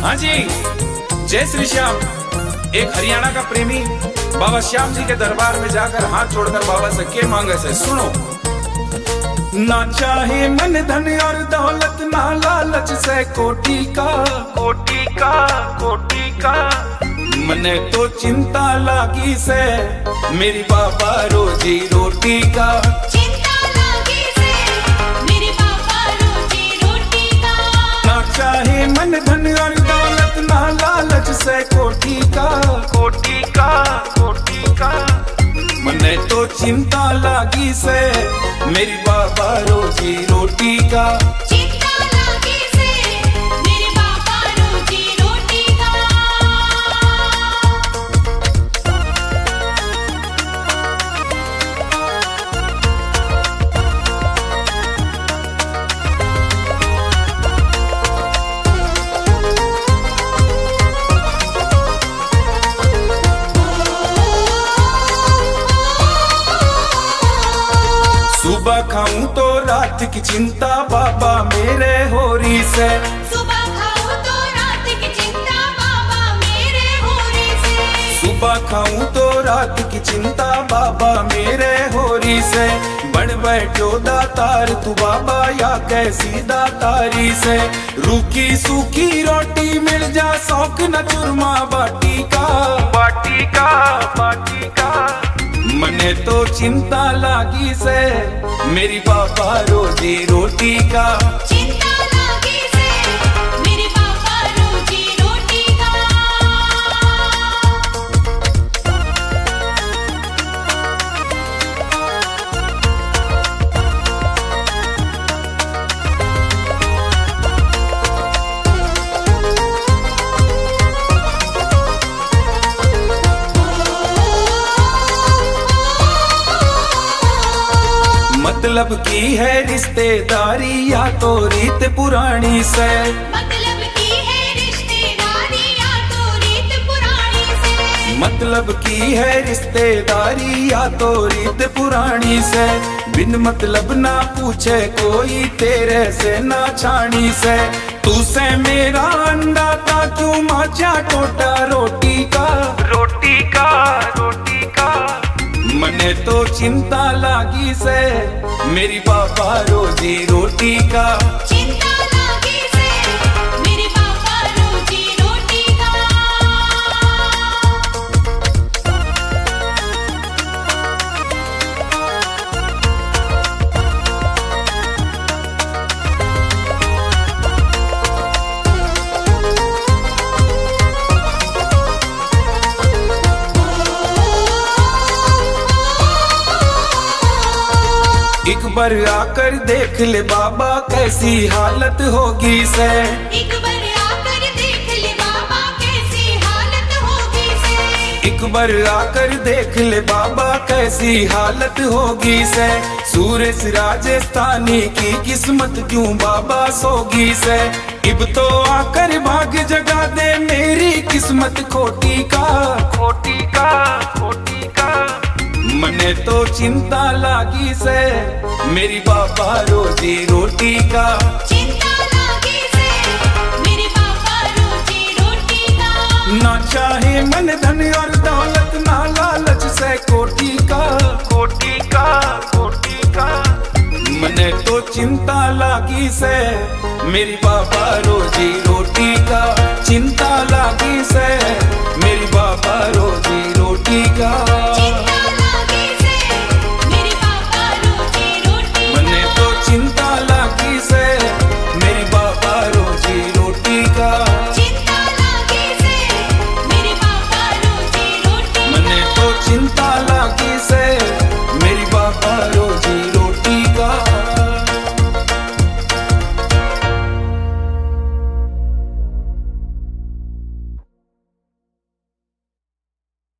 हाँ जी, जय श्री श्याम। एक हरियाणा का प्रेमी बाबा श्याम जी के दरबार में जाकर हाथ जोड़कर बाबा से क्या मांगे से सुनो। ना चाहे मन धन और दौलत, ना लालच से कोटि का, कोटि का, कोटि का। मने तो चिंता लागी से मेरी बाबा रोजी रोटी का। चिंता लागी से मेरी बाबा रोजी रोटी का। ना चाहे मन धन और दौलत, ना लालच से कोटि का, कोटि का, कोटि का। मने तो चिंता लागी से मेरी बाबा रोजी रोटी का। चिंता लागी से मेरी बाबा रोजी रोटी का। सुबह खाऊं तो रात की चिंता बाबा मेरे होरी से। सुबह खाऊं तो रात की चिंता बाबा मेरे होरी से। सुबह खाऊं तो रात की चिंता बाबा मेरे होरी से। बन बैठो दातार तू बाबा या कैसी दातारी से। रूखी सूखी रोटी मिल जा, शौक न चूरमा बाटी का, बाटी का, बाटी का। मने तो चिंता लागी से मेरी बाबा रोजी रोटी का। चिंता लागी से मेरी बाबा रोजी रोटी का। मतलब की है रिश्तेदारी या तो रीत पुरानी से। मतलब की है रिश्तेदारी या तो रीत पुरानी से। मतलब की है रिश्तेदारी या तो रीत पुरानी से। बिन मतलब ना पूछे कोई तेरे से ना छानी से। तू से मेरा अंडा था क्यों माचा टोटा रोटी का, रोटी का, रोटी का। मने तो चिंता लागी से मेरी बाबा रोजी रोटी का। चिंता लागी से मेरी बाबा रोजी रोटी का। एक बार आकर देख ले बाबा कैसी हालत होगी से। एक बार आकर देख ले बाबा कैसी हालत होगी से। एक बार आकर देख ले बाबा कैसी हालत होगी से। सूरज राजस्थानी की किस्मत क्यों बाबा सोगी से। इब तो आकर भाग जगा दे मेरी किस्मत खोटी का, खोटी का, खोटी का। मने तो चिंता लागी से मेरी बाबा रोजी रोटी का। चिंता लागी से मेरी बाबा रोजी रोटी का। ना चाहे मन धन और दौलत, ना लालच से कोटि का, कोटि का, कोटि का। मने तो चिंता लागी से मेरी बाबा रोजी रोटी का। चिंता लागी से मेरी बाबा रोजी